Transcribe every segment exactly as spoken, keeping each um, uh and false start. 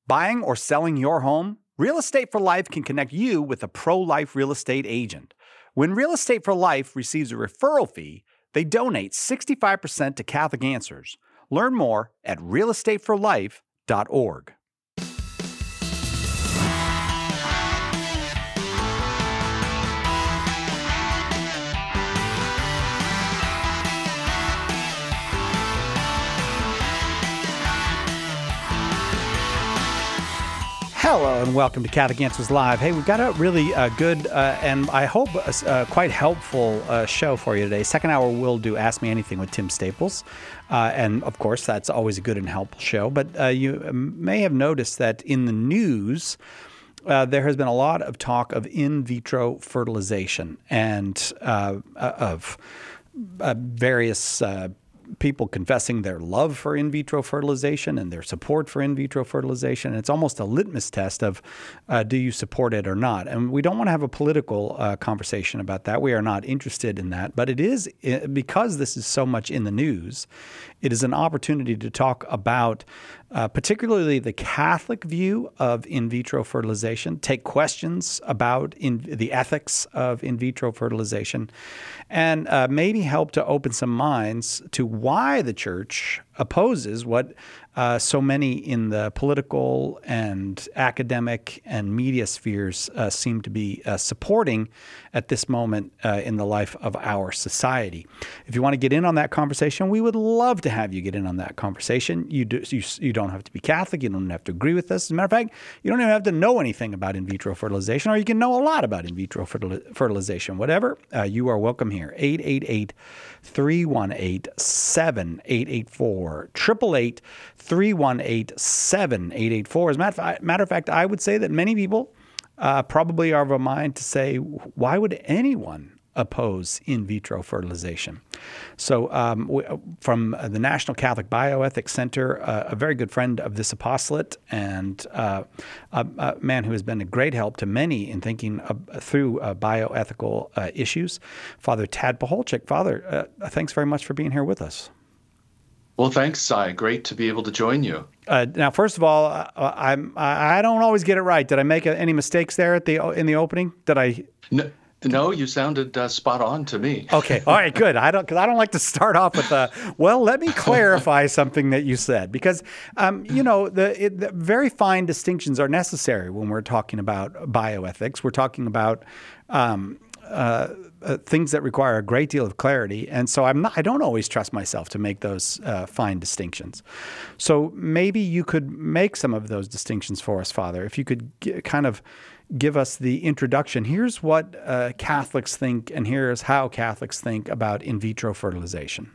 Buying or selling your home? Real Estate for Life can connect you with a pro-life real estate agent. When Real Estate for Life receives a referral fee, they donate sixty-five percent to Catholic Answers. Learn more at real estate for life dot org. Hello and welcome to Catholic Answers Live. Hey, we've got a really uh, good uh, and I hope uh, quite helpful uh, show for you today. Second hour, we'll do Ask Me Anything with Tim Staples. Uh, and of course, that's always a good and helpful show. But uh, you may have noticed that in the news, uh, there has been a lot of talk of in vitro fertilization and uh, of uh, various uh people confessing their love for in vitro fertilization and their support for in vitro fertilization. And it's almost a litmus test of uh, do you support it or not? And we don't want to have a political uh, conversation about that. We are not interested in that. But it is, because this is so much in the news, it is an opportunity to talk about uh, particularly the Catholic view of in vitro fertilization, take questions about in, the ethics of in vitro fertilization, and uh, maybe help to open some minds to why the Church opposes what uh, so many in the political and academic and media spheres uh, seem to be uh, supporting at this moment uh, in the life of our society. If you want to get in on that conversation, we would love to have you get in on that conversation. You, do, you, you don't have to be Catholic. You don't have to agree with us. As a matter of fact, you don't even have to know anything about in vitro fertilization, or you can know a lot about in vitro fertil- fertilization. Whatever, uh, you are welcome here. eight eight eight, three one eight, seven eight eight four. triple eight, three one eight, seven eight eight four. As a matter of, matter of fact, I would say that many people uh, probably are of a mind to say, why would anyone oppose in vitro fertilization? So um, we, from the National Catholic Bioethics Center, uh, a very good friend of this apostolate and uh, a, a man who has been a great help to many in thinking of, through uh, bioethical uh, issues, Father Tad Pacholczyk. Father, uh, thanks very much for being here with us. Well, thanks, Cy. Great to be able to join you. Uh, now, first of all, uh, I'm I don't always get it right. Did I make any mistakes there at the in the opening? Did I? No. No, you sounded uh, spot on to me. Okay, all right, good. I don't because I don't like to start off with a. Well, let me clarify something that you said, because um, you know the, it, the very fine distinctions are necessary when we're talking about bioethics. We're talking about um, uh, uh, things that require a great deal of clarity, and so I'm not. I don't always trust myself to make those uh, fine distinctions. So maybe you could make some of those distinctions for us, Father. If you could g- kind of. give us the introduction. Here's what uh, Catholics think, and here's how Catholics think about in vitro fertilization.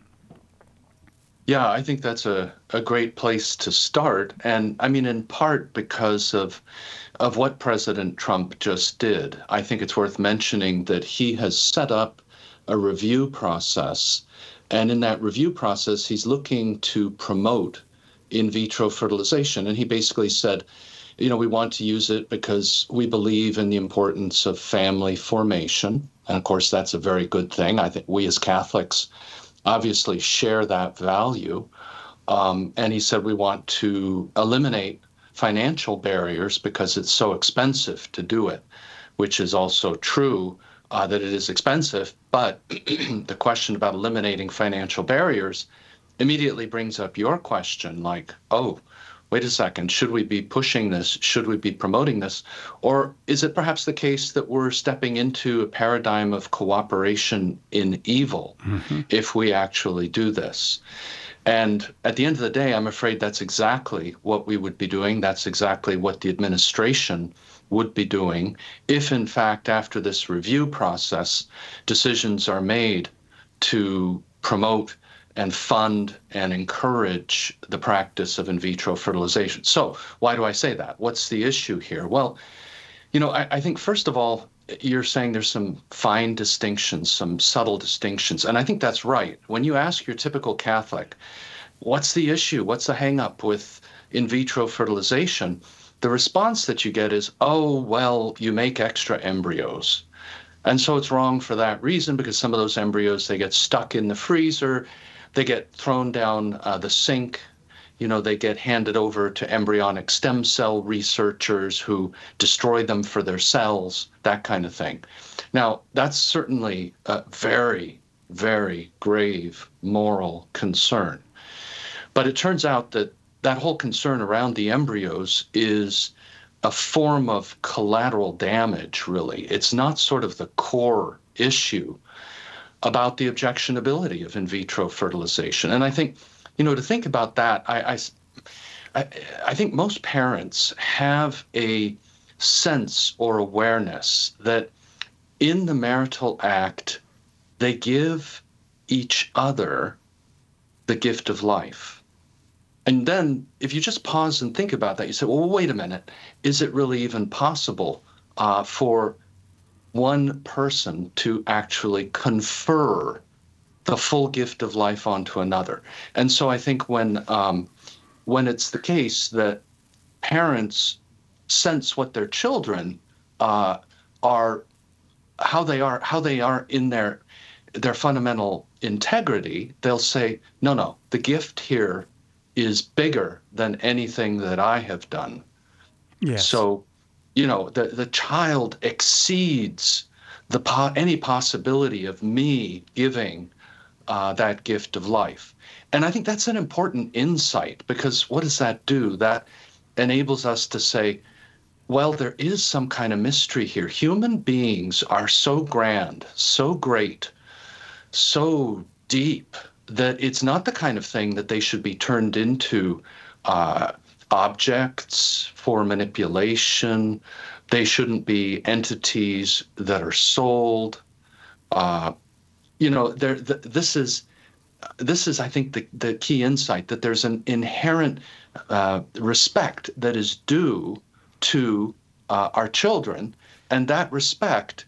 Yeah, I think that's a, a great place to start. And I mean, in part because of of what President Trump just did. I think it's worth mentioning that he has set up a review process. And in that review process, he's looking to promote in vitro fertilization. And he basically said, you know, we want to use it because we believe in the importance of family formation. And of course, that's a very good thing. I think we as Catholics obviously share that value. Um, and he said we want to eliminate financial barriers because it's so expensive to do it, which is also true uh, that it is expensive. But the question about eliminating financial barriers immediately brings up your question, like, oh, wait a second, should we be pushing this? Should we be promoting this? Or is it perhaps the case that we're stepping into a paradigm of cooperation in evil mm-hmm. if we actually do this? And at the end of the day, I'm afraid that's exactly what we would be doing. That's exactly what the administration would be doing if, in fact, after this review process, decisions are made to promote and fund and encourage the practice of in vitro fertilization. So why do I say that? What's the issue here? Well, you know, I, I think, first of all, you're saying there's some fine distinctions, some subtle distinctions. And I think that's right. When you ask your typical Catholic, what's the issue? What's the hang up with in vitro fertilization? The response that you get is, oh, well, you make extra embryos. And so it's wrong for that reason, because some of those embryos, they get stuck in the freezer, they get thrown down uh, the sink, you know, they get handed over to embryonic stem cell researchers who destroy them for their cells, that kind of thing. Now, that's certainly a very, very grave moral concern. But it turns out that that whole concern around the embryos is a form of collateral damage, really. It's not sort of the core issue about the objectionability of in vitro fertilization. And I think, you know, to think about that, I, I, I think most parents have a sense or awareness that in the marital act, they give each other the gift of life. And then if you just pause and think about that, you say, well, wait a minute, is it really even possible uh, for one person to actually confer the full gift of life onto another? And so I think when um, when it's the case that parents sense what their children uh, are, how they are, how they are in their their fundamental integrity, they'll say, no, no, the gift here is bigger than anything that I have done. Yes. So, you know, the, the child exceeds the po- any possibility of me giving uh, that gift of life. And I think that's an important insight, because what does that do? That enables us to say, well, there is some kind of mystery here. Human beings are so grand, so great, so deep, that it's not the kind of thing that they should be turned into uh, objects for manipulation. They shouldn't be entities that are sold. Uh, you know, there. The, this is, this is, I think, the, the key insight, that there's an inherent uh, respect that is due to uh, our children, and that respect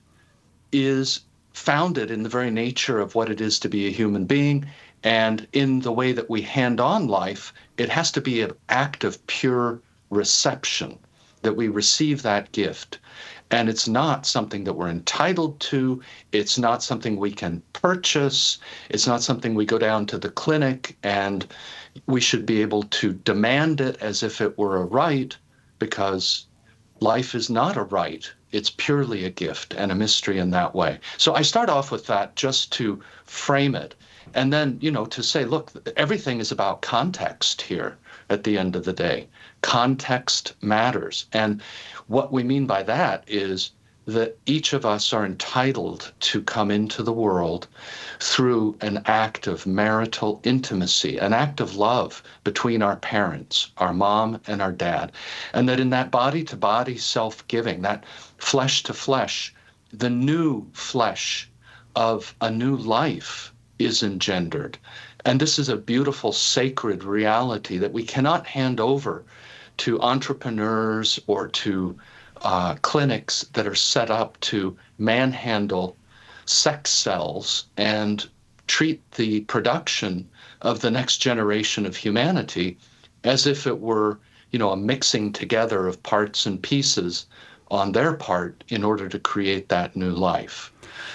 is founded in the very nature of what it is to be a human being. And in the way that we hand on life, it has to be an act of pure reception, that we receive that gift. And it's not something that we're entitled to. It's not something we can purchase. It's not something we go down to the clinic and we should be able to demand it as if it were a right, because life is not a right. It's purely a gift and a mystery in that way. So I start off with that just to frame it. And then, you know, to say, look, everything is about context here at the end of the day. Context matters. And what we mean by that is that each of us are entitled to come into the world through an act of marital intimacy, an act of love between our parents, our mom and our dad. And that in that body-to-body self-giving, that flesh-to-flesh, the new flesh of a new life is engendered. And this is a beautiful, sacred reality that we cannot hand over to entrepreneurs or to uh, clinics that are set up to manhandle sex cells and treat the production of the next generation of humanity as if it were, you know, a mixing together of parts and pieces on their part in order to create that new life.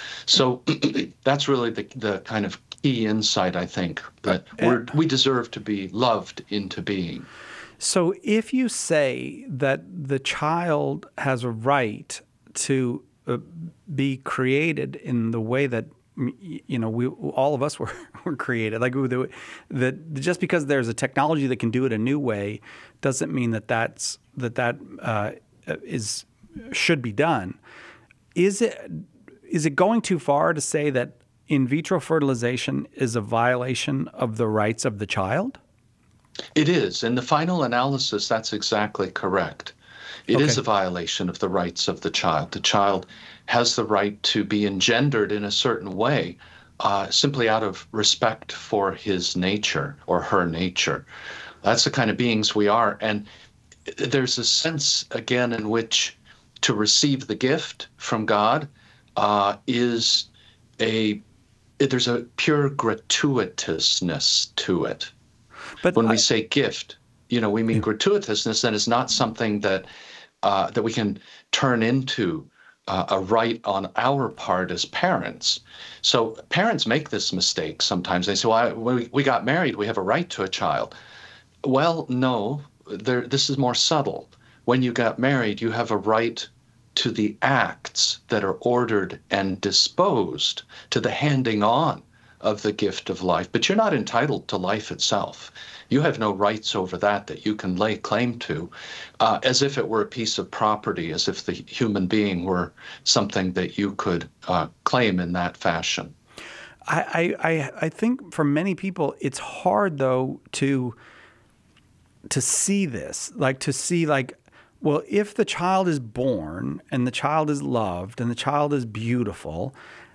So that's really the, the kind of key insight, I think, that we're, we deserve to be loved into being. So if you say that the child has a right to uh, be created in the way that, you know, we all of us were, were created, like that just because there's a technology that can do it a new way doesn't mean that that's, that that uh, is should be done. Is it is it going too far to say that in vitro fertilization is a violation of the rights of the child? It is. In the final analysis, that's exactly correct. It Okay. is a violation of the rights of the child. The child has the right to be engendered in a certain way, uh, simply out of respect for his nature or her nature. That's the kind of beings we are. And there's a sense, again, in which to receive the gift from God uh, is a, there's a pure gratuitousness to it. But When I- we say gift, you know, we mean gratuitousness, and it's not something that uh, that we can turn into uh, a right on our part as parents. So parents make this mistake sometimes. They say, well, I, when we, we got married, we have a right to a child. Well, no, there, this is more subtle. When you got married, you have a right to the acts that are ordered and disposed, to the handing on of the gift of life. But you're not entitled to life itself. You have no rights over that that you can lay claim to, uh, as if it were a piece of property, as if the human being were something that you could uh, claim in that fashion. I, I, I think for many people, it's hard, though, to to see this, like to see like, well, if the child is born and the child is loved and the child is beautiful,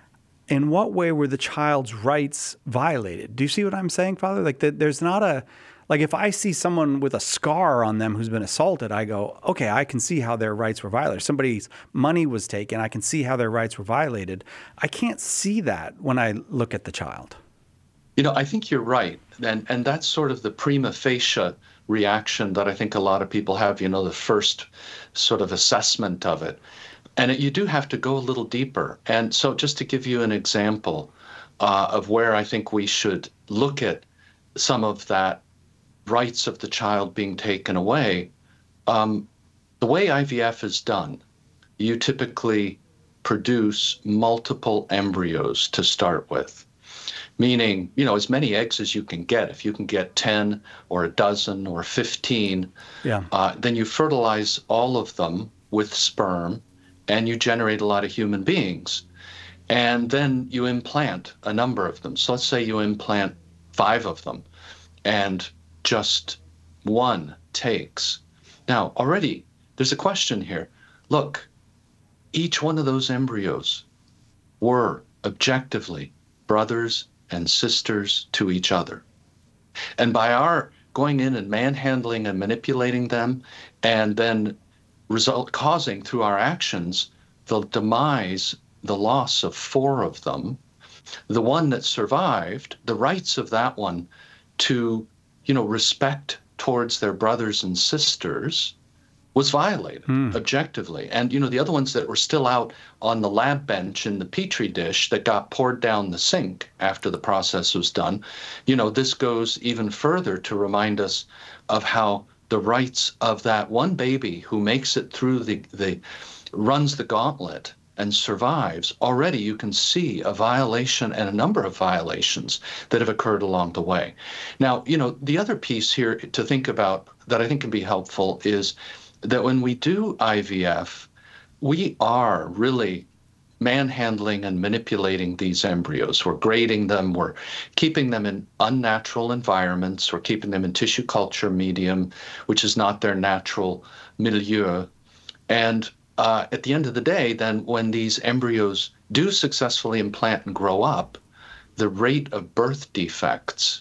in what way were the child's rights violated? Do you see what I'm saying, Father? Like the, there's not a, like if I see someone with a scar on them who's been assaulted, I go, okay, I can see how their rights were violated. Somebody's money was taken. I can see how their rights were violated. I can't see that when I look at the child. You know, I think you're right. And, and that's sort of the prima facie reaction that I think a lot of people have, you know, the first sort of assessment of it. And it, you do have to go a little deeper. And so just to give you an example uh, of where I think we should look at some of that rights of the child being taken away, um, the way I V F is done, you typically produce multiple embryos to start with. Meaning, you know, as many eggs as you can get. If you can get ten or a dozen or fifteen, yeah. uh, then you fertilize all of them with sperm and you generate a lot of human beings. And then you implant a number of them. So let's say you implant five of them and just one takes. Now, already there's a question here. Look, each one of those embryos were objectively brothers and sisters to each other. And by our going in and manhandling and manipulating them, and then result causing through our actions the demise, the loss of four of them, the one that survived, the rights of that one to, you know, respect towards their brothers and sisters was violated mm. objectively. And, you know, the other ones that were still out on the lab bench in the Petri dish that got poured down the sink after the process was done, you know, this goes even further to remind us of how the rights of that one baby who makes it through the, the runs the gauntlet and survives, already you can see a violation and a number of violations that have occurred along the way. Now, you know, the other piece here to think about that I think can be helpful is that when we do I V F, we are really manhandling and manipulating these embryos. We're grading them, we're keeping them in unnatural environments, we're keeping them in tissue culture medium, which is not their natural milieu. And uh, at the end of the day, then when these embryos do successfully implant and grow up, the rate of birth defects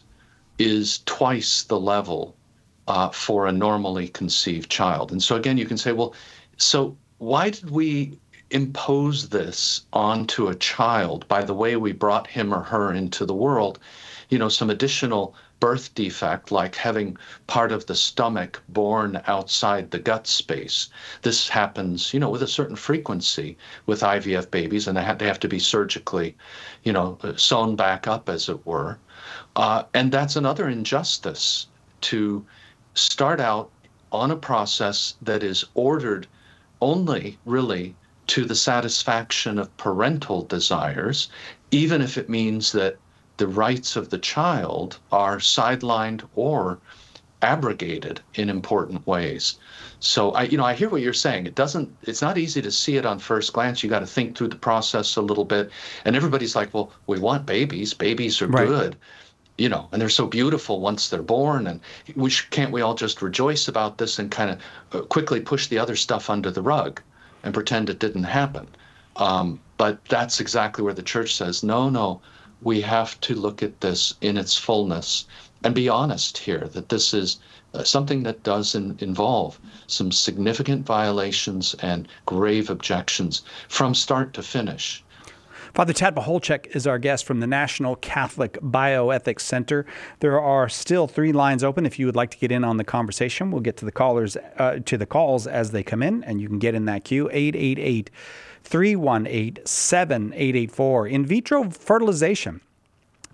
is twice the level Uh, for a normally conceived child. And so again, you can say, well, so why did we impose this onto a child by the way we brought him or her into the world? You know, some additional birth defect, like having part of the stomach born outside the gut space. This happens, you know, with a certain frequency with I V F babies, and they have, they have to be surgically, you know, sewn back up, as it were. Uh, and that's another injustice, to start out on a process that is ordered only really to the satisfaction of parental desires, even if it means that the rights of the child are sidelined or abrogated in important ways. So I, you know, I hear what you're saying. It doesn't, it's not easy to see it on first glance. You got to think through the process a little bit. And everybody's like, well, we want babies. Babies are right. Good. You know, and they're so beautiful once they're born, and we sh- can't we all just rejoice about this and kind of uh, quickly push the other stuff under the rug and pretend it didn't happen? Um, but that's exactly where the church says, no, no, we have to look at this in its fullness and be honest here that this is uh, something that does in- involve some significant violations and grave objections from start to finish. Father Tad Pacholczyk is our guest from the National Catholic Bioethics Center. There are still three lines open if you would like to get in on the conversation. We'll get to the callers, uh, to the calls as they come in, and you can get in that queue. eight eight eight, three one eight, seven eight eight four. In vitro fertilization.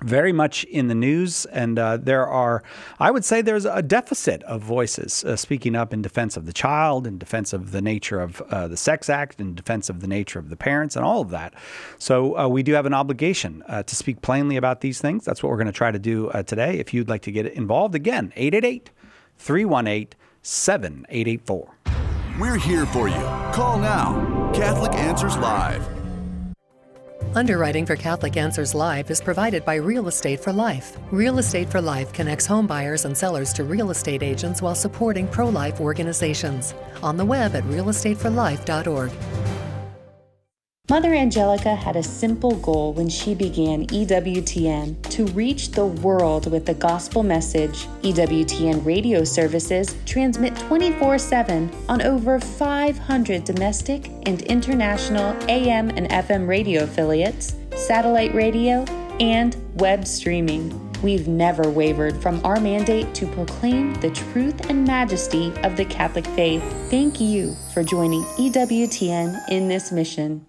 very much in the news, and uh, there are, I would say there's a deficit of voices uh, speaking up in defense of the child, in defense of the nature of uh, the Sex Act, in defense of the nature of the parents, and all of that. So uh, we do have an obligation uh, to speak plainly about these things. That's what we're going to try to do uh, today. If you'd like to get involved, again, eight eight eight, three one eight, seven eight eight four. We're here for you. Call now. Catholic Answers Live. Underwriting for Catholic Answers Live is provided by Real Estate for Life. Real Estate for Life connects home buyers and sellers to real estate agents while supporting pro-life organizations. On the web at real estate for life dot org. Mother Angelica had a simple goal when she began E W T N: to reach the world with the gospel message. E W T N radio services transmit twenty-four seven on over five hundred domestic and international A M and F M radio affiliates, satellite radio, and web streaming. We've never wavered from our mandate to proclaim the truth and majesty of the Catholic faith. Thank you for joining E W T N in this mission.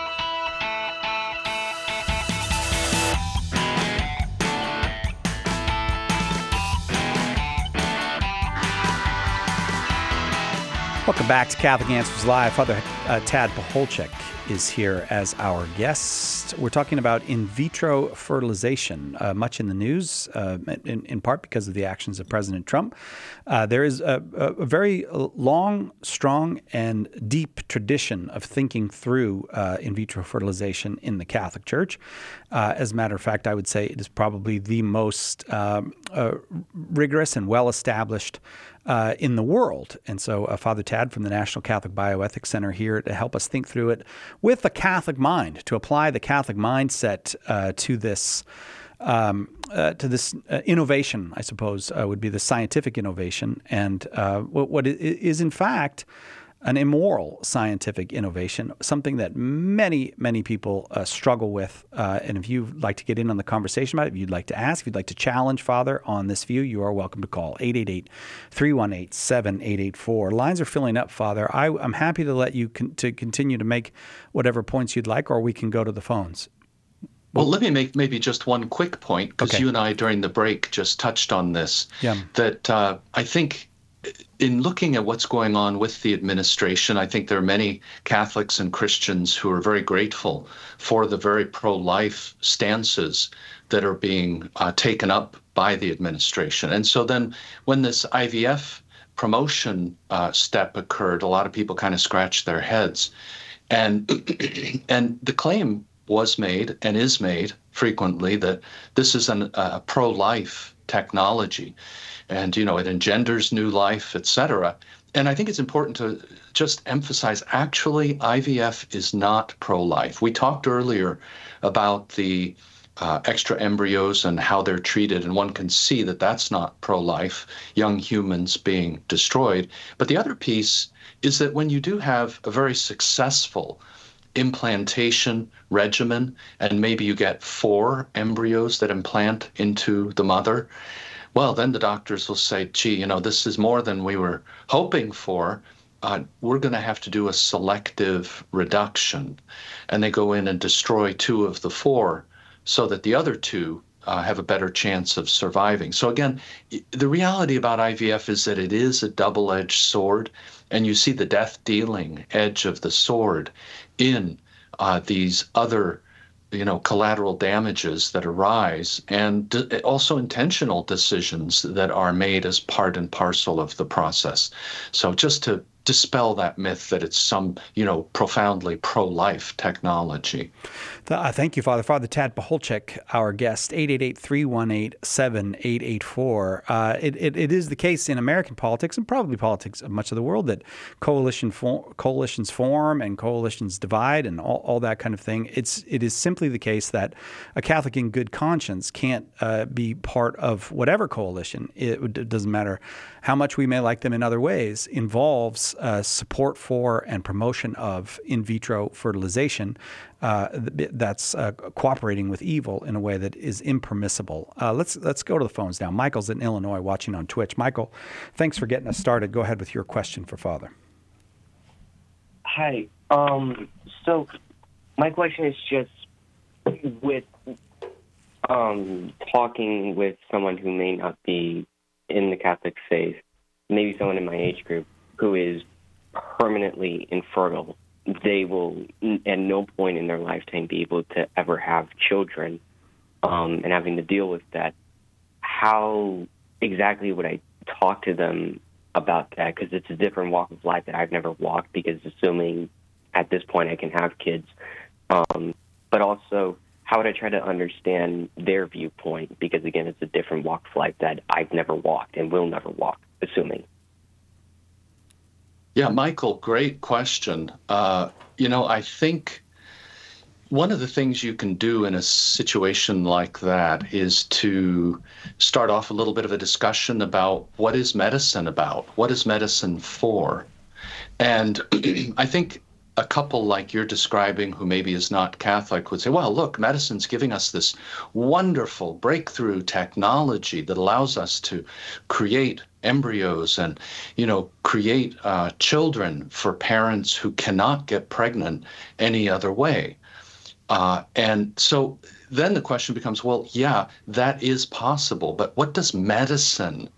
Welcome back to Catholic Answers Live. Father uh, Tad Pacholczyk is here as our guest. We're talking about in vitro fertilization, uh, much in the news, uh, in, in part because of the actions of President Trump. Uh, there is a, a very long, strong, and deep tradition of thinking through uh, in vitro fertilization in the Catholic Church. Uh, as a matter of fact, I would say it is probably the most um, uh, rigorous and well-established Uh, in the world. And so uh, Father Tad from the National Catholic Bioethics Center here to help us think through it with the Catholic mind, to apply the Catholic mindset uh, to this um, uh, to this uh, innovation, I suppose, uh, would be the scientific innovation, and uh, what, what is in fact an immoral scientific innovation, something that many, many people uh, struggle with. Uh, and if you'd like to get in on the conversation about it, if you'd like to ask, if you'd like to challenge Father on this view, you are welcome to call eight eight eight, three one eight, seven eight eight four. Lines are filling up, Father. I, I'm happy to let you con- to continue to make whatever points you'd like, or we can go to the phones. Well, let me make maybe just one quick point, because Okay. you and I during the break just touched on this, Yeah. that uh, I think in looking at what's going on with the administration, I think there are many Catholics and Christians who are very grateful for the very pro-life stances that are being uh, taken up by the administration. And so then when this I V F promotion uh, step occurred, a lot of people kind of scratched their heads. And and the claim was made and is made frequently that this is an, a pro-life technology. And, you know, it engenders new life, et cetera. And I think it's important to just emphasize, actually, I V F is not pro-life. We talked earlier about the uh, extra embryos and how they're treated, and one can see that that's not pro-life, young humans being destroyed. But the other piece is that when you do have a very successful implantation regimen, and maybe you get four embryos that implant into the mother, well, then the doctors will say, gee, you know, this is more than we were hoping for. Uh, we're going to have to do a selective reduction. And they go in and destroy two of the four so that the other two uh, have a better chance of surviving. So again, the reality about I V F is that it is a double-edged sword, and you see the death-dealing edge of the sword in uh, these other you know, collateral damages that arise, and also intentional decisions that are made as part and parcel of the process. So just to dispel that myth that it's some, you know, profoundly pro-life technology. Uh, thank you, Father. Father Tad Pacholczyk, our guest, eight eight eight, three one eight, seven eight eight four. Uh, it, it, it is the case in American politics, and probably politics of much of the world, that coalition for, coalitions form and coalitions divide and all, all that kind of thing. It's, it is simply the case that a Catholic in good conscience can't uh, be part of whatever coalition. It, it doesn't matter how much we may like them in other ways, involves uh, support for and promotion of in vitro fertilization. Uh, that's uh, cooperating with evil in a way that is impermissible. Uh, let's let's go to the phones now. Michael's in Illinois watching on Twitch. Michael, thanks for getting us started. Go ahead with your question for Father. Hi. Um, so my question is just with um, talking with someone who may not be in the Catholic faith, maybe someone in my age group, who is permanently infertile. They will at no point in their lifetime be able to ever have children, um, and having to deal with that. How exactly would I talk to them about that? Because it's a different walk of life that I've never walked, because assuming at this point I can have kids. Um, but also, how would I try to understand their viewpoint? Because, again, it's a different walk of life that I've never walked and will never walk, assuming. Yeah, Michael, great question. Uh, you know, I think one of the things you can do in a situation like that is to start off a little bit of a discussion about what is medicine about? What is medicine for? And I think a couple like you're describing, who maybe is not Catholic, would say, well, look, medicine's giving us this wonderful breakthrough technology that allows us to create embryos and, you know, create uh, children for parents who cannot get pregnant any other way. Uh, and so then the question becomes, well, yeah, that is possible, but what does medicine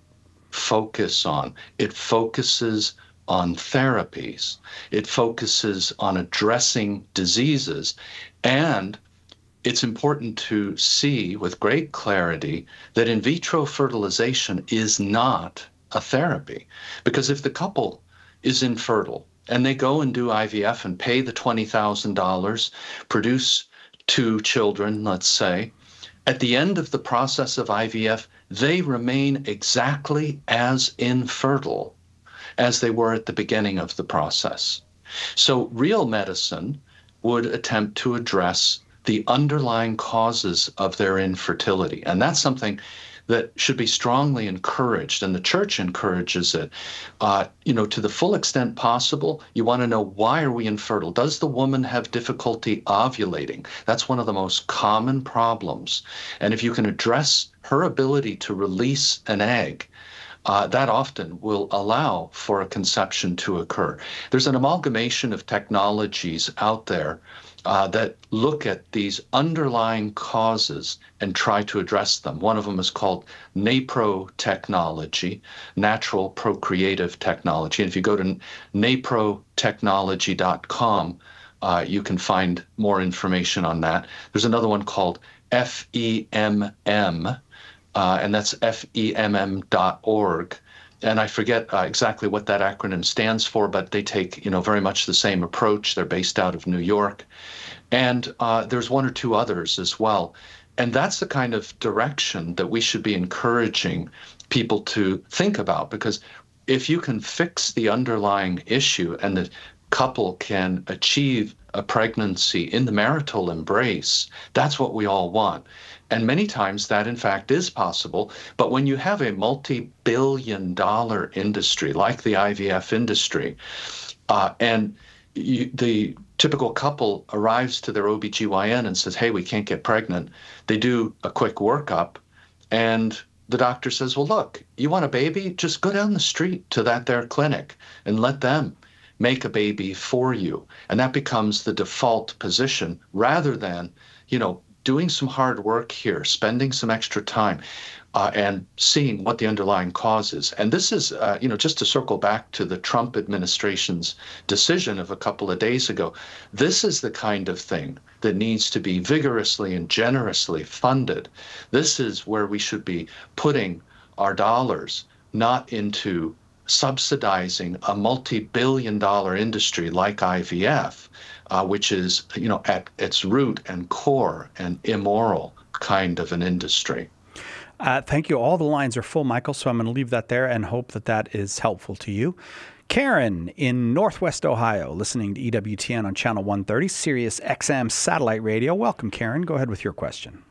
focus on? It focuses on therapies. It focuses on addressing diseases. And it's important to see with great clarity that in vitro fertilization is not a therapy. Because if the couple is infertile and they go and do I V F and pay the twenty thousand dollars, produce two children, let's say, at the end of the process of I V F, they remain exactly as infertile as they were at the beginning of the process. So real medicine would attempt to address the underlying causes of their infertility. And that's something that should be strongly encouraged, and the church encourages it. Uh, you know, to the full extent possible, you want to know, why are we infertile? Does the woman have difficulty ovulating? That's one of the most common problems. And if you can address her ability to release an egg, Uh, that often will allow for a conception to occur. There's an amalgamation of technologies out there uh, that look at these underlying causes and try to address them. One of them is called NAPRO technology, natural procreative technology. And if you go to napro technology dot com, uh, you can find more information on that. There's another one called F E M M, Uh, and that's F E M M dot org. And I forget uh, exactly what that acronym stands for, but they take, you know, very much the same approach. They're based out of New York. And uh, there's one or two others as well. And that's the kind of direction that we should be encouraging people to think about, because if you can fix the underlying issue and the couple can achieve a pregnancy in the marital embrace, that's what we all want. And many times that, in fact, is possible. But when you have a multi-billion dollar industry like the I V F industry, uh, and you, the typical couple arrives to their O B G Y N and says, hey, we can't get pregnant. They do a quick workup, and the doctor says, well, look, you want a baby? Just go down the street to that there clinic and let them make a baby for you. And that becomes the default position, rather than, you know, doing some hard work here, spending some extra time, uh, and seeing what the underlying cause is. And this is, uh, you know, just to circle back to the Trump administration's decision of a couple of days ago, this is the kind of thing that needs to be vigorously and generously funded. This is where we should be putting our dollars, not into subsidizing a multi-billion dollar industry like I V F, uh, which is, you know, at its root and core an immoral kind of an industry. Uh, thank you. All the lines are full, Michael, so I'm going to leave that there and hope that that is helpful to you. Karen in Northwest Ohio, listening to E W T N on Channel one thirty, Sirius X M satellite radio. Welcome, Karen. Go ahead with your question.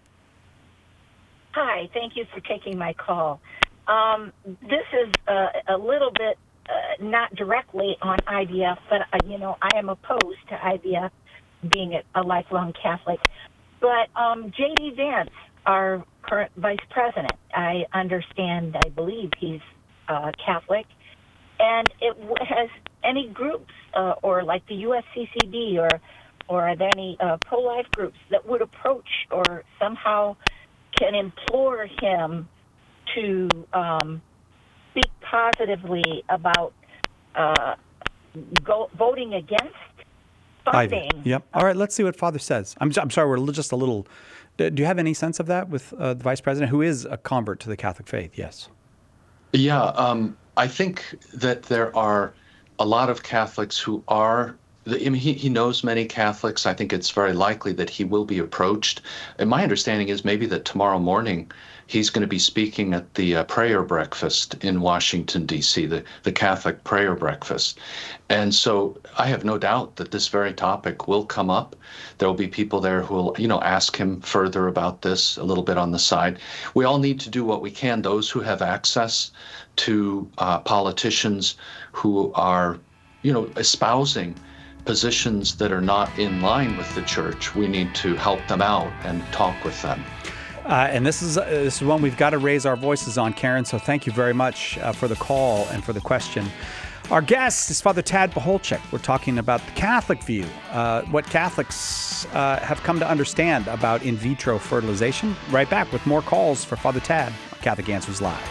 Hi. Thank you for taking my call. Um, this is uh, a little bit uh, not directly on I V F, but, uh, you know, I am opposed to I V F, being a, a lifelong Catholic. But um, J D Vance, our current vice president, I understand, I believe he's uh, Catholic. And it has any groups uh, or like the U S C C B or, or are there any uh, pro-life groups that would approach or somehow can implore him to um, speak positively about uh, go, voting against funding. Ivy. Yep. All right, let's see what Father says. I'm, I'm sorry, we're just a little... Do you have any sense of that with uh, the Vice President, who is a convert to the Catholic faith? Yes. Yeah, um, I think that there are a lot of Catholics who are... I mean, he, he knows many Catholics. I think it's very likely that he will be approached. And my understanding is maybe that tomorrow morning he's going to be speaking at the uh, prayer breakfast in Washington, D C, the, the Catholic prayer breakfast. And so I have no doubt that this very topic will come up. There will be people there who will, you know, ask him further about this a little bit on the side. We all need to do what we can. Those who have access to uh, politicians who are, you know, espousing positions that are not in line with the church, we need to help them out and talk with them. Uh, and this is uh, this is one we've got to raise our voices on, Karen. So thank you very much uh, for the call and for the question. Our guest is Father Tad Pacholczyk. We're talking about the Catholic view, uh, what Catholics uh, have come to understand about in vitro fertilization. Right back with more calls for Father Tad on Catholic Answers Live.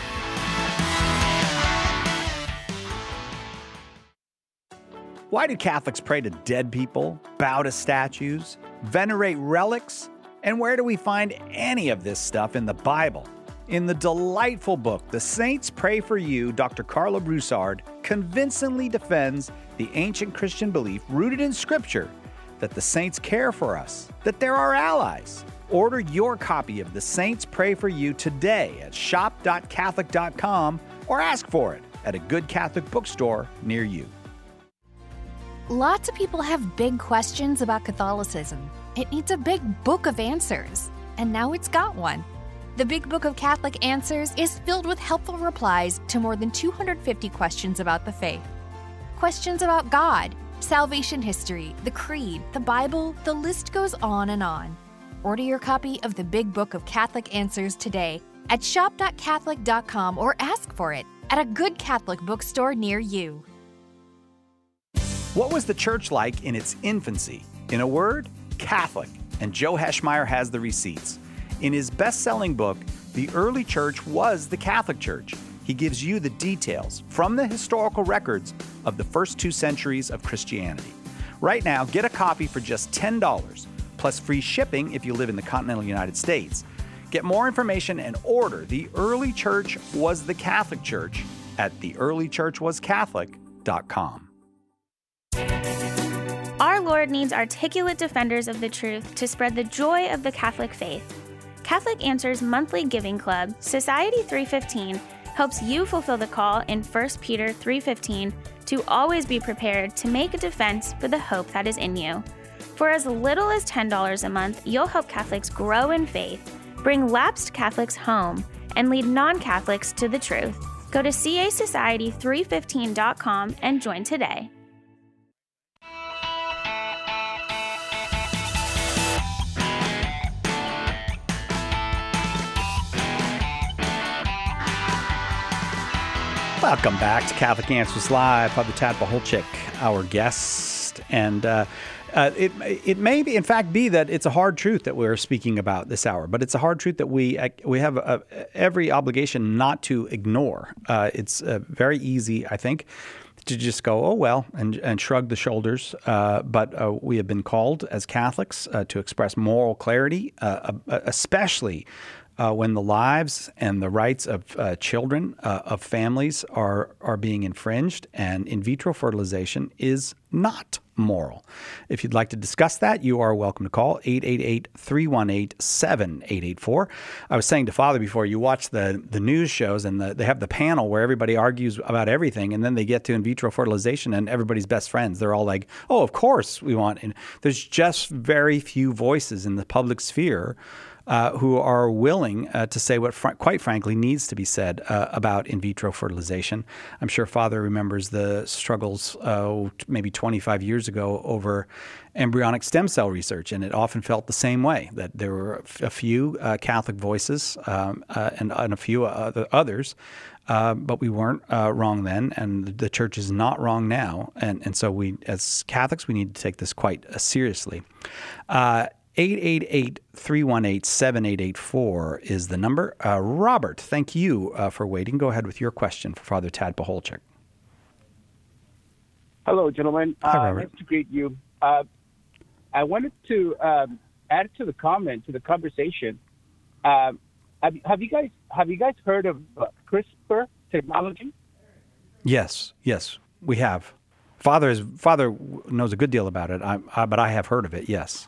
Why do Catholics pray to dead people, bow to statues, venerate relics? And where do we find any of this stuff in the Bible? In the delightful book, The Saints Pray for You, Doctor Carla Broussard convincingly defends the ancient Christian belief rooted in Scripture that the saints care for us, that they're our allies. Order your copy of The Saints Pray for You today at shop dot catholic dot com or ask for it at a good Catholic bookstore near you. Lots of people have big questions about Catholicism. It needs a big book of answers, and now it's got one. The Big Book of Catholic Answers is filled with helpful replies to more than two hundred fifty questions about the faith. Questions about God, salvation history, the Creed, the Bible, the list goes on and on. Order your copy of the Big Book of Catholic Answers today at shop dot catholic dot com or ask for it at a good Catholic bookstore near you. What was the church like in its infancy? In a word, Catholic. And Joe Heschmeyer has the receipts. In his best-selling book, The Early Church Was the Catholic Church, he gives you the details from the historical records of the first two centuries of Christianity. Right now, get a copy for just ten dollars, plus free shipping if you live in the continental United States. Get more information and order The Early Church Was the Catholic Church at the early church was catholic dot com. Our Lord needs articulate defenders of the truth to spread the joy of the Catholic faith. Catholic Answers Monthly Giving Club, Society three fifteen, helps you fulfill the call in First Peter three fifteen to always be prepared to make a defense for the hope that is in you. For as little as ten dollars a month, you'll help Catholics grow in faith, bring lapsed Catholics home, and lead non-Catholics to the truth. Go to C A society three fifteen dot com and join today. Welcome back to Catholic Answers Live. Father Tad Pacholczyk, our guest. And uh, uh, it it may, be, in fact, be that it's a hard truth that we're speaking about this hour, but it's a hard truth that we we have a, every obligation not to ignore. Uh, it's uh, very easy, I think, to just go, oh, well, and, and shrug the shoulders. Uh, but uh, we have been called as Catholics uh, to express moral clarity, uh, especially Uh, when the lives and the rights of uh, children, uh, of families are are being infringed, and in vitro fertilization is not moral. If you'd like to discuss that, you are welcome to call eight eight eight, three one eight, seven eight eight four. I was saying to Father before, you watch the, the news shows and the, they have the panel where everybody argues about everything, and then they get to in vitro fertilization and everybody's best friends. They're all like, oh, of course we want. And there's just very few voices in the public sphere Uh, who are willing uh, to say what, fr- quite frankly, needs to be said uh, about in vitro fertilization. I'm sure Father remembers the struggles uh, maybe twenty-five years ago over embryonic stem cell research, and it often felt the same way, that there were a few uh, Catholic voices um, uh, and, and a few other, others, uh, but we weren't uh, wrong then, and the Church is not wrong now. And, and so we, as Catholics, we need to take this quite uh, seriously. Uh, eight eight eight, three one eight, seven eight eight four is the number. Uh, Robert, thank you uh, for waiting. Go ahead with your question for Father Tad Pacholczyk. Hello, gentlemen. Hi, uh, Robert. Nice to greet you. Uh, I wanted to um, add to the comment, to the conversation. Um, have, have you guys have you guys heard of uh, CRISPR technology? Yes, yes, we have. Father is Father knows a good deal about it, I, I, but I have heard of it. Yes.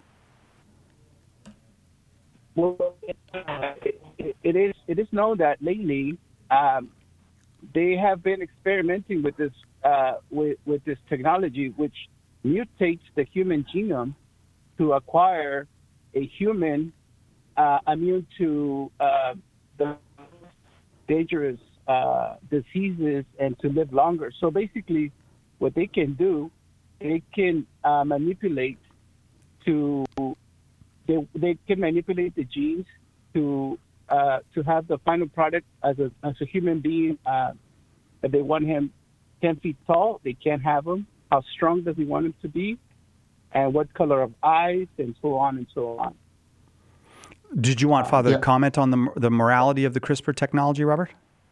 Well, it, it, it is it is known that lately um, they have been experimenting with this uh, with with this technology, which mutates the human genome to acquire a human uh, immune to uh, the dangerous uh, diseases and to live longer. So basically, what they can do, they can uh, manipulate to they they can manipulate the genes to uh, to have the final product as a as a human being. Uh, if they want him ten feet tall, they can't have him. How strong does he want him to be? And what color of eyes, and so on and so on. Did you want Father yeah. to comment on the the morality of the CRISPR technology, Robert?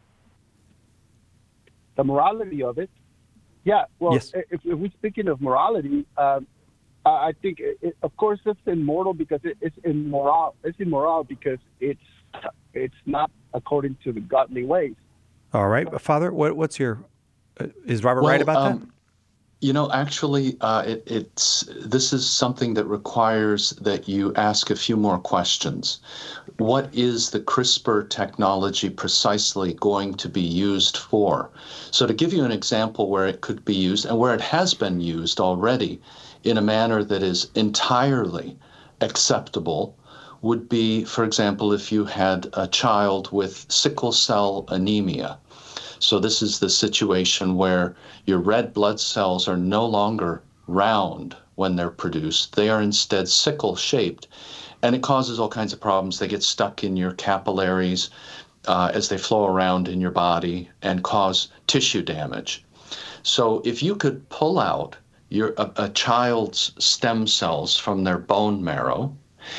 The morality of it? Yeah, well, yes. if, if we're speaking of morality, um, I think, it, it, of course, it's immoral because it, it's immoral. It's immoral because it's it's not according to the godly ways. All right, Father, what, what's your? Uh, is Robert well, right about um, that? You know, actually, uh, it, it's this is something that requires that you ask a few more questions. What is the CRISPR technology precisely going to be used for? So to give you an example where it could be used and where it has been used already in a manner that is entirely acceptable would be, for example, if you had a child with sickle cell anemia. So this is the situation where your red blood cells are no longer round when they're produced. They are instead sickle-shaped, and it causes all kinds of problems. They get stuck in your capillaries uh, as they flow around in your body and cause tissue damage. So if you could pull out your a, a child's stem cells from their bone marrow,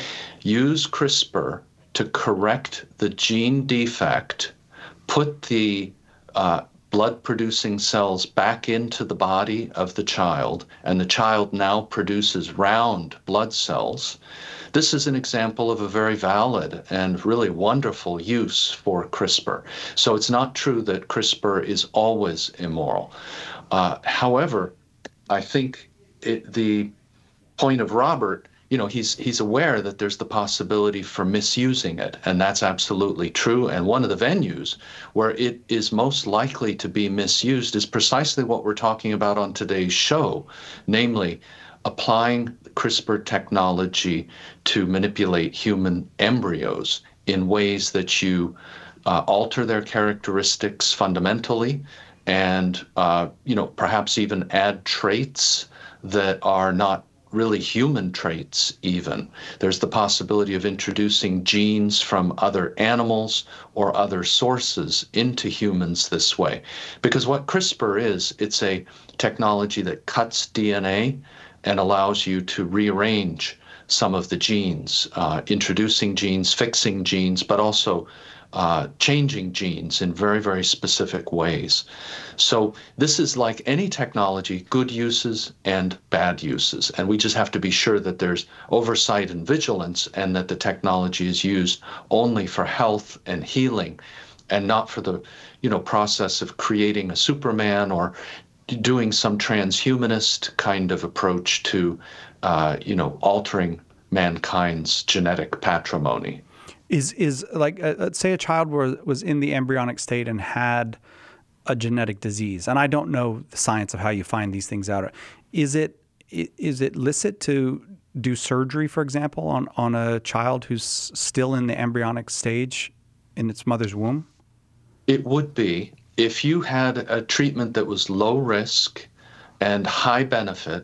use CRISPR to correct the gene defect, put the Uh, blood-producing cells back into the body of the child, and the child now produces round blood cells. This is an example of a very valid and really wonderful use for CRISPR. So it's not true that CRISPR is always immoral. Uh, however, I think it, the point of Robert, you know, he's he's aware that there's the possibility for misusing it, and that's absolutely true. And one of the venues where it is most likely to be misused is precisely what we're talking about on today's show, namely applying CRISPR technology to manipulate human embryos in ways that you uh, alter their characteristics fundamentally, and uh, you know, perhaps even add traits that are not really human traits even. There's the possibility of introducing genes from other animals or other sources into humans this way. Because what CRISPR is, it's a technology that cuts D N A and allows you to rearrange some of the genes, uh, introducing genes, fixing genes, but also uh, changing genes in very, very specific ways. So this is like any technology, good uses and bad uses. And we just have to be sure that there's oversight and vigilance, and that the technology is used only for health and healing, and not for the, you know, process of creating a Superman or doing some transhumanist kind of approach to, uh, you know, altering mankind's genetic patrimony. Is is like uh, let's say a child was was in the embryonic state and had a genetic disease, and I don't know the science of how you find these things out. Is it is it licit to do surgery, for example, on on a child who's still in the embryonic stage in its mother's womb? It would be if you had a treatment that was low risk and high benefit,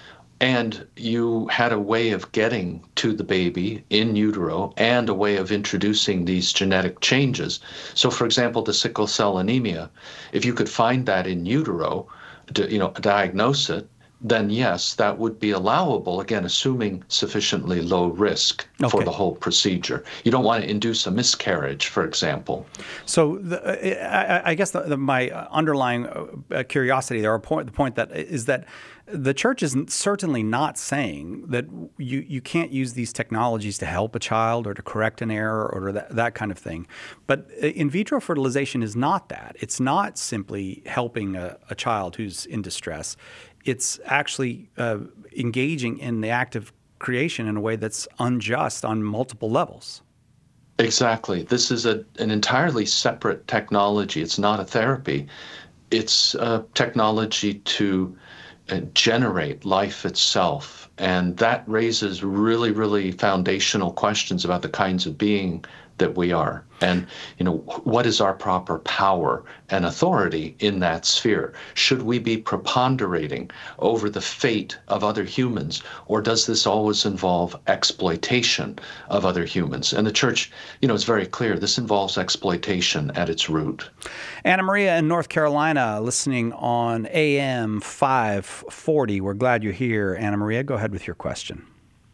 and you had a way of getting to the baby in utero and a way of introducing these genetic changes. So, for example, the sickle cell anemia, if you could find that in utero, you know, diagnose it, then yes, that would be allowable, again, assuming sufficiently low risk okay. for the whole procedure. You don't want to induce a miscarriage, for example. So the, I, I guess the, the, my underlying curiosity there, or point, the point that is that the church is certainly not saying that you, you can't use these technologies to help a child or to correct an error or that, that kind of thing. But in vitro fertilization is not that. It's not simply helping a, a child who's in distress. It's actually uh, engaging in the act of creation in a way that's unjust on multiple levels. Exactly. This is a, an entirely separate technology. It's not a therapy. It's a technology to uh, generate life itself. And that raises really, really foundational questions about the kinds of being that we are. And, you know, what is our proper power and authority in that sphere? Should we be preponderating over the fate of other humans, or does this always involve exploitation of other humans? And the church, you know, is very clear. This involves exploitation at its root. Anna Maria in North Carolina, listening on A M five forty. We're glad you're here. Anna Maria, go ahead with your question.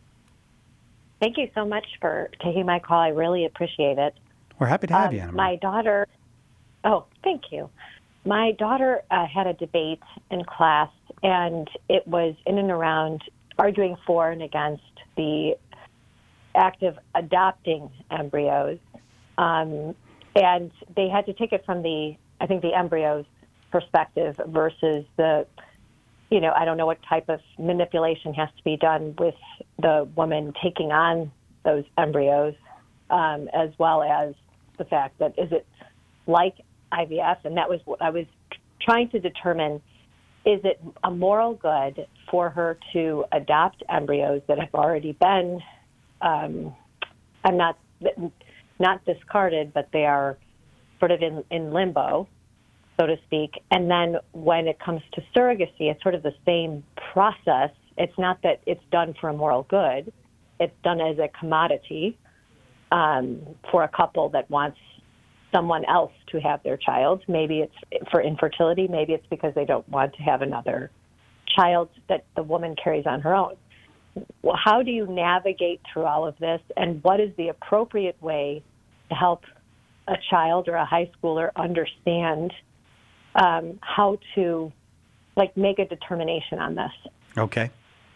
Thank you so much for taking my call. I really appreciate it. We're happy to have um, you, Anna. My daughter, oh, thank you. My daughter uh, had a debate in class, and it was in and around arguing for and against the act of adopting embryos. Um, and they had to take it from the, I think, the embryo's perspective versus the, you know, I don't know what type of manipulation has to be done with the woman taking on those embryos, um, as well as the fact that is it like I V F? And that was what I was trying to determine. Is it a moral good for her to adopt embryos that have already been, um, I'm not not discarded, but they are sort of in, in limbo, so to speak. And then when it comes to surrogacy, it's sort of the same process. It's not that it's done for a moral good. It's done as a commodity um, for a couple that wants someone else to have their child. Maybe it's for infertility. Maybe it's because they don't want to have another child that the woman carries on her own. Well, how do you navigate through all of this, and what is the appropriate way to help a child or a high schooler understand um, how to, like, make a determination on this? Okay.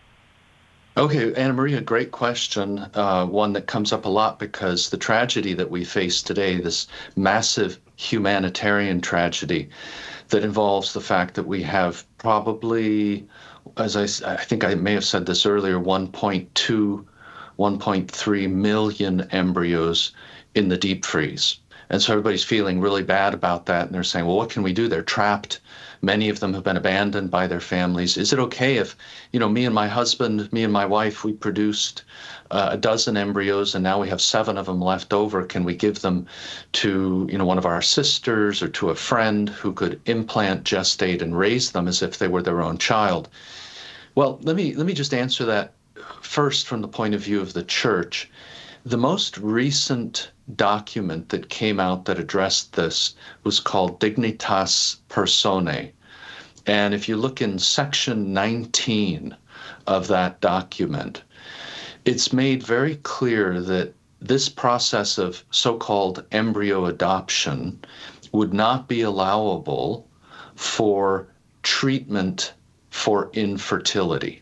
Okay, Anna Maria, great question. Uh, one that comes up a lot because the tragedy that we face today, this massive humanitarian tragedy that involves the fact that we have probably, as I, I think I may have said this earlier, one point two, one point three million embryos in the deep freeze. And so everybody's feeling really bad about that. And they're saying, well, what can we do? They're trapped. Many of them have been abandoned by their families. Is it okay if, you know, me and my husband, me and my wife, we produced uh, a dozen embryos and now we have seven of them left over? Can we give them to, you know, one of our sisters or to a friend who could implant, gestate, and raise them as if they were their own child? Well, let me let me just answer that first from the point of view of the church. The most recent document that came out that addressed this was called Dignitas Personae. And if you look in section nineteen of that document, it's made very clear that this process of so-called embryo adoption would not be allowable for treatment for infertility.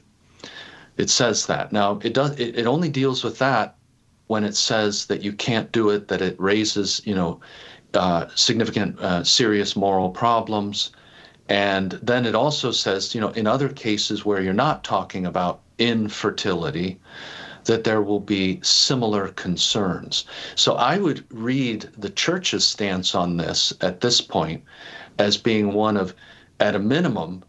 It says that. Now, it does. It, it only deals with that when it says that you can't do it, that it raises, you know, uh, significant, uh, serious moral problems. And then it also says, you know, in other cases where you're not talking about infertility, that there will be similar concerns. So I would read the church's stance on this at this point as being one of, at a minimum,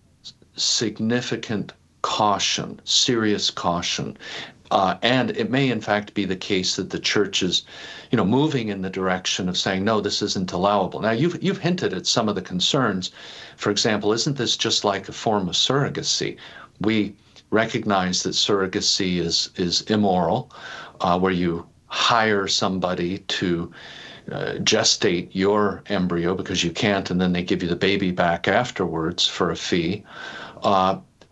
significant caution, serious caution. Uh, and it may, in fact, be the case that the church is, you know, moving in the direction of saying, no, this isn't allowable. Now, you've you've hinted at some of the concerns. For example, isn't this just like a form of surrogacy? We recognize that surrogacy is is immoral, uh, where you hire somebody to uh, gestate your embryo because you can't, and then they give you the baby back afterwards for a fee. Uh,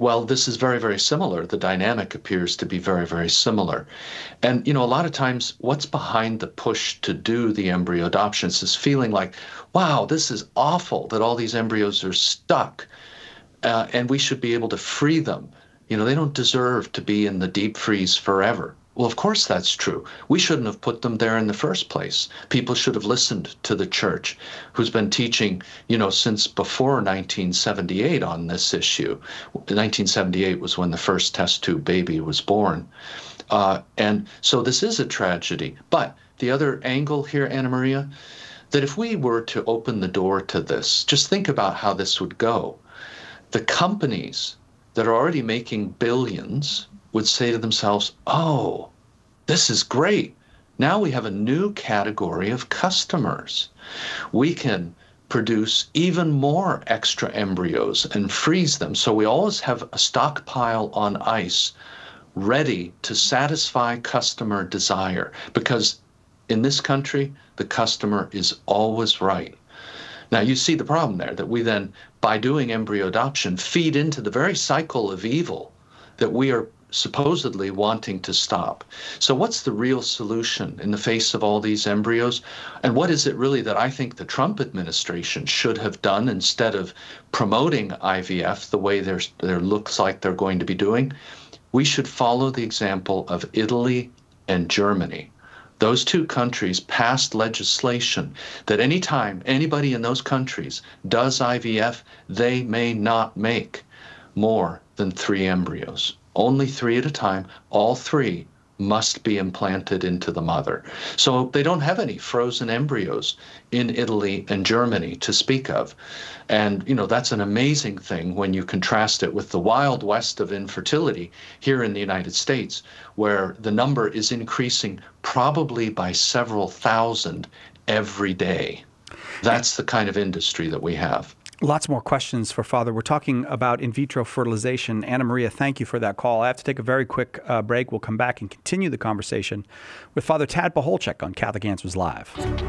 well, this is very, very similar. The dynamic appears to be very, very similar. And, you know, a lot of times what's behind the push to do the embryo adoption is this feeling like, wow, this is awful that all these embryos are stuck, uh, and we should be able to free them. You know, they don't deserve to be in the deep freeze forever. Well, of course that's true. We shouldn't have put them there in the first place. People should have listened to the church, who's been teaching, you know, since before nineteen seventy-eight on this issue. nineteen seventy-eight was when the first test tube baby was born. Uh, and so this is a tragedy. But the other angle here, Anna Maria, that if we were to open the door to this, just think about how this would go. The companies that are already making billions would say to themselves, oh, this is great. Now we have a new category of customers. We can produce even more extra embryos and freeze them. So we always have a stockpile on ice ready to satisfy customer desire, because in this country, the customer is always right. Now, you see the problem there, that we then, by doing embryo adoption, feed into the very cycle of evil that we are supposedly wanting to stop. So what's the real solution in the face of all these embryos? And what is it really that I think the Trump administration should have done instead of promoting I V F the way there looks like they're going to be doing? We should follow the example of Italy and Germany. Those two countries passed legislation that anytime anybody in those countries does I V F, they may not make more than three embryos. Only three at a time. All three must be implanted into the mother. So they don't have any frozen embryos in Italy and Germany to speak of. And, you know, that's an amazing thing when you contrast it with the wild west of infertility here in the United States, where the number is increasing probably by several thousand every day. That's the kind of industry that we have. Lots more questions for Father. We're talking about in vitro fertilization. Anna Maria, thank you for that call. I have to take a very quick uh, break. We'll come back and continue the conversation with Father Tad Pacholczyk on Catholic Answers Live.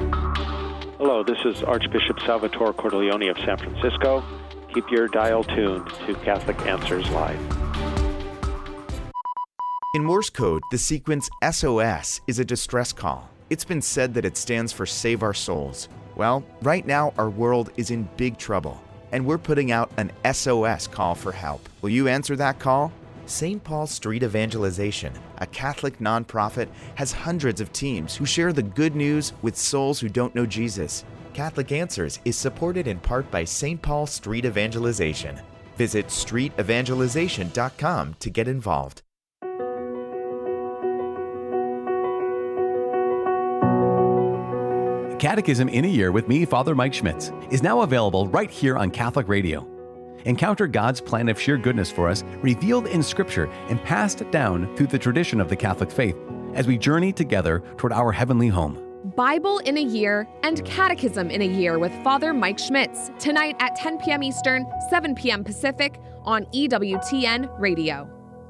Hello, this is Archbishop Salvatore Cordileone of San Francisco. Keep your dial tuned to Catholic Answers Live. In Morse code, the sequence S O S is a distress call. It's been said that it stands for Save Our Souls. Well, right now our world is in big trouble, and we're putting out an S O S call for help. Will you answer that call? Saint Paul Street Evangelization, a Catholic nonprofit, has hundreds of teams who share the good news with souls who don't know Jesus. Catholic Answers is supported in part by Saint Paul Street Evangelization. Visit street evangelization dot com to get involved. Catechism in a Year with me, Father Mike Schmitz, is now available right here on Catholic Radio. Encounter God's plan of sheer goodness for us, revealed in Scripture and passed down through the tradition of the Catholic faith, as we journey together toward our heavenly home. Bible in a Year and Catechism in a Year with Father Mike Schmitz, tonight at ten p.m. Eastern, seven p.m. Pacific on E W T N Radio.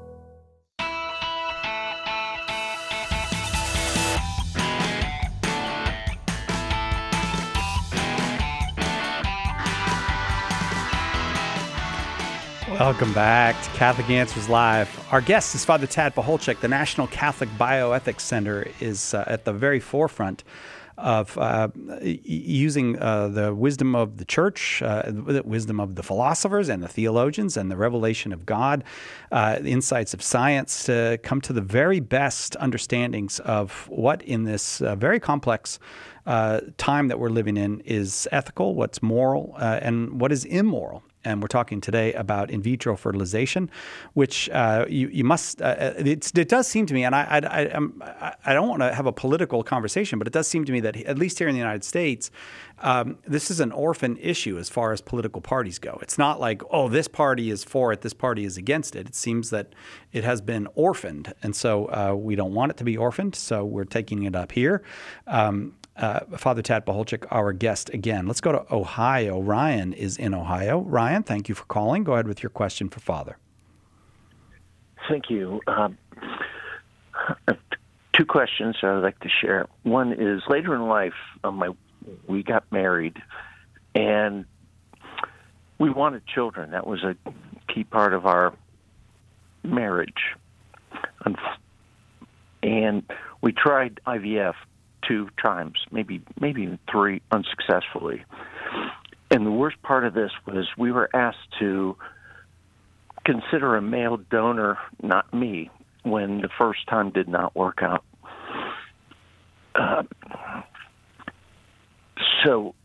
Welcome back to Catholic Answers Live. Our guest is Father Tad Pacholczyk. The National Catholic Bioethics Center is uh, at the very forefront of uh, using uh, the wisdom of the church, uh, the wisdom of the philosophers and the theologians and the revelation of God, uh, the insights of science to come to the very best understandings of what in this uh, very complex uh, time that we're living in is ethical, what's moral, uh, and what is immoral. And we're talking today about in vitro fertilization, which uh, you, you must, uh, it's, it does seem to me, and I, I, I, I'm, I don't want to have a political conversation, but it does seem to me that, at least here in the United States, um, this is an orphan issue as far as political parties go. It's not like, oh, this party is for it, this party is against it. It seems that it has been orphaned. And so uh, we don't want it to be orphaned, so we're taking it up here. Um, Uh, Father Tad Pacholczyk, our guest again. Let's go to Ohio. Ryan is in Ohio. Ryan, thank you for calling. Go ahead with your question for Father. Thank you. Um, two questions I would like to share. One is later in life, um, my we got married, and we wanted children. That was a key part of our marriage. And we tried I V F two times, maybe maybe even three, unsuccessfully. And the worst part of this was we were asked to consider a male donor, not me, when the first time did not work out. Uh, so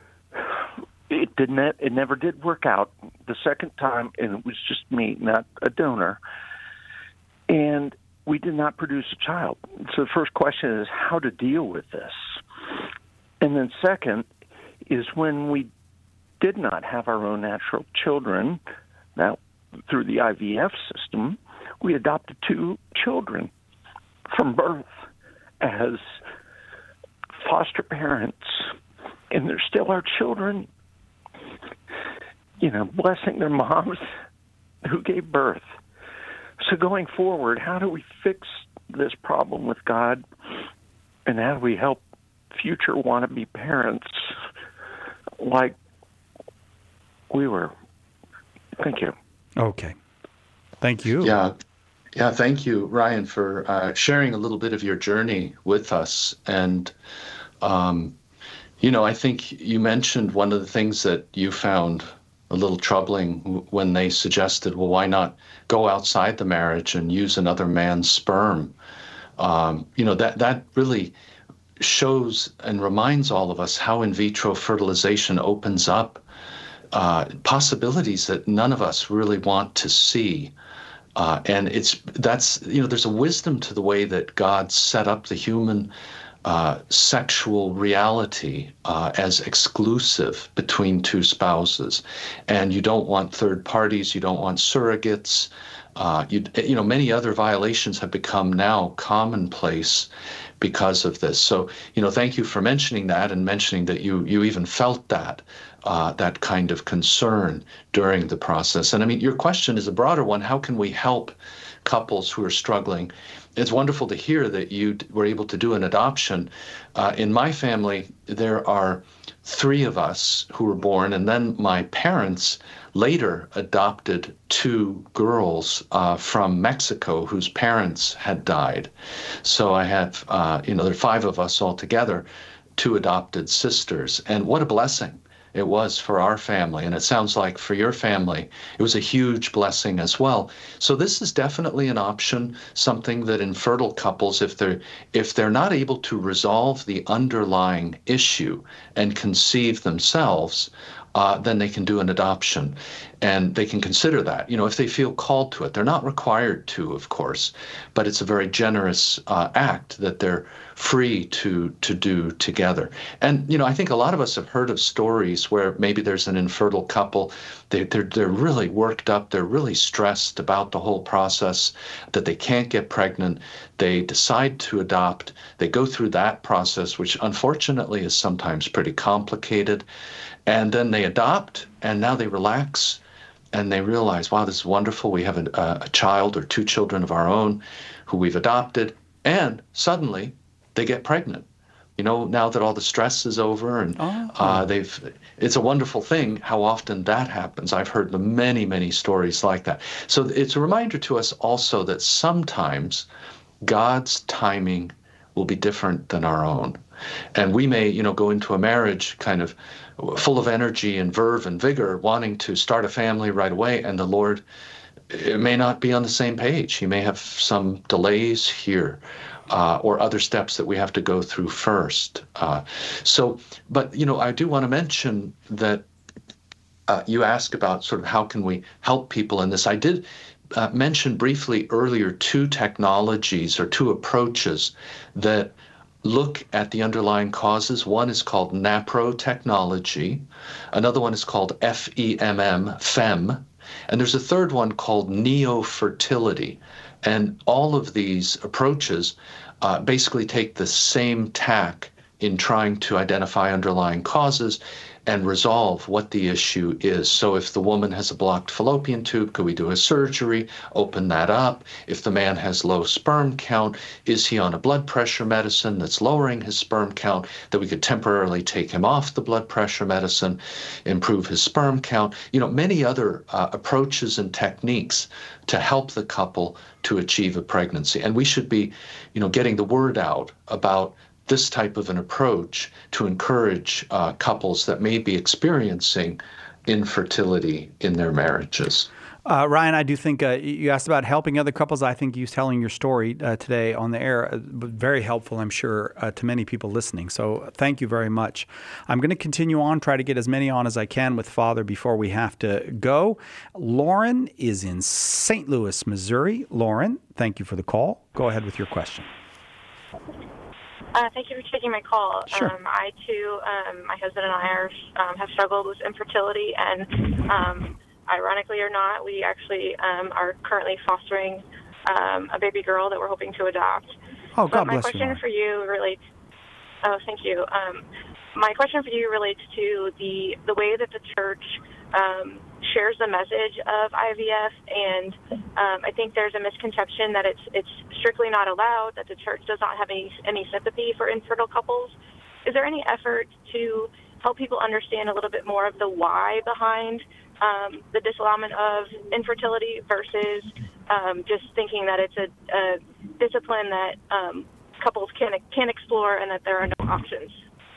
it did not, it never did work out the second time, and it was just me, not a donor. And we did not produce a child. So the first question is how to deal with this. And then second is when we did not have our own natural children, now through the I V F system, we adopted two children from birth as foster parents, and they're still our children, you know, blessing their moms who gave birth. So going forward, how do we fix this problem with God, and how do we help future wannabe parents like we were? Thank you. Okay. Thank you. Yeah. Yeah, thank you, Ryan, for uh, sharing a little bit of your journey with us. And, um, you know, I think you mentioned one of the things that you found a little troubling w- when they suggested, well, why not go outside the marriage and use another man's sperm? Um, you know, that, that really shows and reminds all of us how in vitro fertilization opens up uh, possibilities that none of us really want to see. Uh, and it's that's, you know, there's a wisdom to the way that God set up the human uh, sexual reality uh, as exclusive between two spouses. And you don't want third parties, you don't want surrogates. Uh, you, you know, many other violations have become now commonplace because of this. So, you know, thank you for mentioning that and mentioning that you you even felt that. Uh, that kind of concern during the process. And I mean, your question is a broader one. How can we help couples who are struggling? It's wonderful to hear that you were able to do an adoption. Uh, in my family, there are three of us who were born, and then my parents later adopted two girls uh, from Mexico whose parents had died. So I have, uh, you know, there are five of us all together, two adopted sisters. And what a blessing it was for our family. And it sounds like for your family, it was a huge blessing as well. So this is definitely an option, something that infertile couples, if they're if they're not able to resolve the underlying issue and conceive themselves, uh, then they can do an adoption. And they can consider that, you know, if they feel called to it. They're not required to, of course, but it's a very generous uh, act that they're free to to do together. And, you know, I think a lot of us have heard of stories where maybe there's an infertile couple, they, they're, they're really worked up, they're really stressed about the whole process, that they can't get pregnant, they decide to adopt, they go through that process, which unfortunately is sometimes pretty complicated, and then they adopt, and now they relax, and they realize, wow, this is wonderful, we have a, a child or two children of our own who we've adopted, and suddenly they get pregnant. You know, now that all the stress is over and oh. uh, they've, it's a wonderful thing how often that happens. I've heard many, many stories like that. So it's a reminder to us also that sometimes God's timing will be different than our own. And we may, you know, go into a marriage kind of full of energy and verve and vigor, wanting to start a family right away, and the Lord, it may not be on the same page. He may have some delays here. Uh, or other steps that we have to go through first. Uh, so, but, you know, I do want to mention that uh, you asked about sort of how can we help people in this. I did uh, mention briefly earlier two technologies or two approaches that look at the underlying causes. One is called NAPRO technology. Another one is called F E M M, F E M. And there's a third one called neofertility. And all of these approaches uh, basically take the same tack in trying to identify underlying causes and resolve what the issue is. So if the woman has a blocked fallopian tube, could we do a surgery, open that up? If the man has low sperm count, is he on a blood pressure medicine that's lowering his sperm count, that we could temporarily take him off the blood pressure medicine, improve his sperm count? You know, many other uh, approaches and techniques to help the couple to achieve a pregnancy. And we should be, you know, getting the word out about this type of an approach to encourage uh, couples that may be experiencing infertility in their marriages. Uh, Ryan, I do think uh, you asked about helping other couples. I think you telling your story uh, today on the air uh, very helpful, I'm sure, uh, to many people listening. So thank you very much. I'm going to continue on, try to get as many on as I can with Father before we have to go. Lauren is in Saint Louis, Missouri. Lauren, thank you for the call. Go ahead with your question. Uh, thank you for taking my call. Sure. Um, I, too, um, my husband and I are, um, have struggled with infertility, and um, ironically or not, we actually um, are currently fostering um, a baby girl that we're hoping to adopt. Oh, God but my bless question you, Lauren. for you relates. Oh, thank you. Um, my question for you relates to the the way that the church um, shares the message of I V F, and um, I think there's a misconception that it's it's strictly not allowed, that the church does not have any any sympathy for infertile couples. Is there any effort to help people understand a little bit more of the why behind um, the disallowment of infertility versus um, just thinking that it's a, a discipline that um, couples can can explore and that there are no options?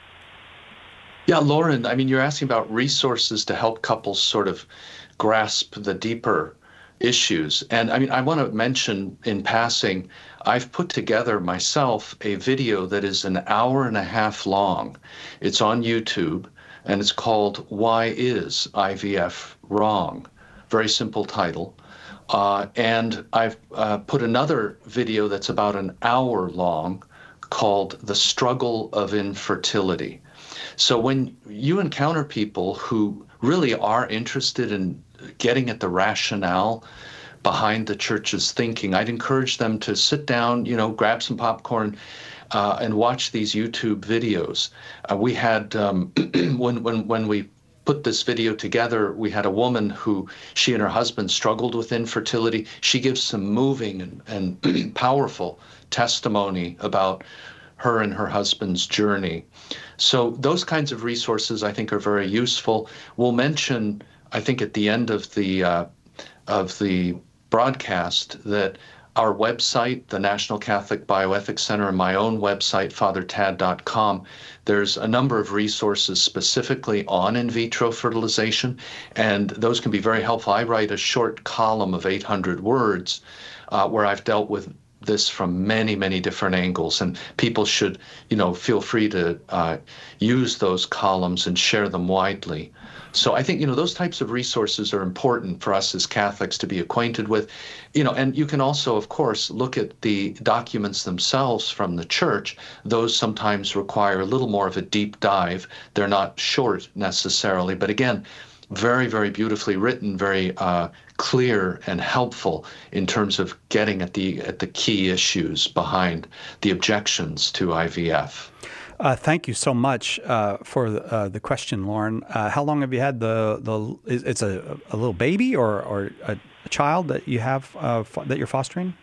Yeah, Lauren, I mean, you're asking about resources to help couples sort of grasp the deeper issues. And I mean, I want to mention in passing, I've put together myself a video that is an hour and a half long. It's on YouTube, and it's called Why Is I V F Wrong? Very simple title. Uh, and I've uh, put another video that's about an hour long called The Struggle of Infertility. So when you encounter people who really are interested in getting at the rationale behind the church's thinking, I'd encourage them to sit down, you know, grab some popcorn uh, and watch these YouTube videos. Uh, we had, um, when, when, when we put this video together, we had a woman who, she and her husband struggled with infertility. She gives some moving and, and powerful testimony about her and her husband's journey. So those kinds of resources, I think, are very useful. We'll mention, I think, at the end of the uh, of the broadcast that our website, the National Catholic Bioethics Center, and my own website, father tad dot com, there's a number of resources specifically on in vitro fertilization, and those can be very helpful. I write a short column of eight hundred words uh, where I've dealt with this from many, many different angles, and people should, you know, feel free to uh, use those columns and share them widely. So I think, you know, those types of resources are important for us as Catholics to be acquainted with, you know, and you can also, of course, look at the documents themselves from the church. Those sometimes require a little more of a deep dive. They're not short necessarily, but again, very, very beautifully written, very uh, clear and helpful in terms of getting at the at the key issues behind the objections to I V F. Uh, thank you so much uh, for the, uh, the question, Lauren. Uh, how long have you had the the? It's a, a little baby or or a, a child that you have uh, fo- that you're fostering?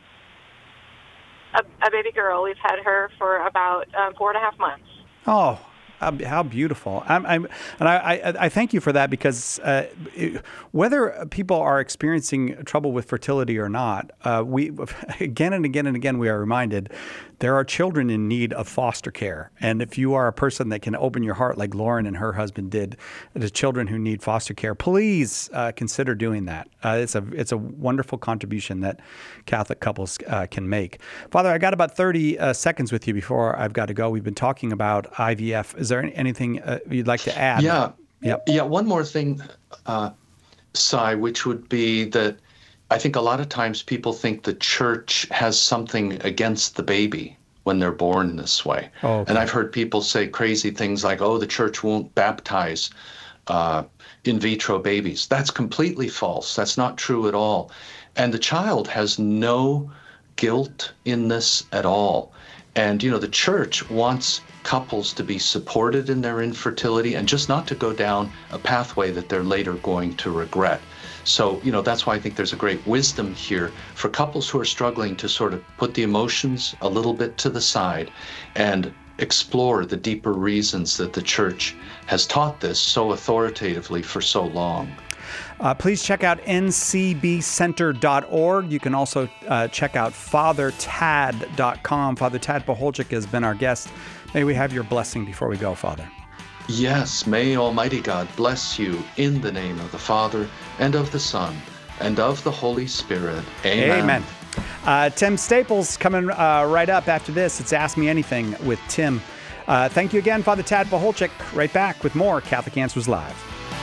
A, a baby girl. We've had her for about um, four and a half months. Oh. How, how beautiful. I'm, I'm, and I, I, I thank you for that, because uh, it, whether people are experiencing trouble with fertility or not, uh, we again and again and again we are reminded there are children in need of foster care. And if you are a person that can open your heart like Lauren and her husband did to children who need foster care, please uh, consider doing that. Uh, it's a it's a wonderful contribution that Catholic couples uh, can make. Father, I got about thirty uh, seconds with you before I've got to go. We've been talking about I V F. Is there anything uh, you'd like to add? Yeah. Yep. Yeah. One more thing, uh, Cy, which would be that I think a lot of times people think the church has something against the baby when they're born this way. Oh, okay. And I've heard people say crazy things like, oh, the church won't baptize uh, in vitro babies. That's completely false. That's not true at all. And the child has no guilt in this at all. And, you know, the church wants couples to be supported in their infertility and just not to go down a pathway that they're later going to regret. So, you know, that's why I think there's a great wisdom here for couples who are struggling to sort of put the emotions a little bit to the side and explore the deeper reasons that the church has taught this so authoritatively for so long. Uh, please check out N C B center dot org. You can also uh, check out father tad dot com. Father Tad Pacholczyk has been our guest. May we have your blessing before we go, Father. Yes, may Almighty God bless you in the name of the Father, and of the Son, and of the Holy Spirit. Amen. Amen. Uh, Tim Staples coming uh, right up after this. It's Ask Me Anything with Tim. Uh, thank you again, Father Tad Pacholczyk. Right back with more Catholic Answers Live.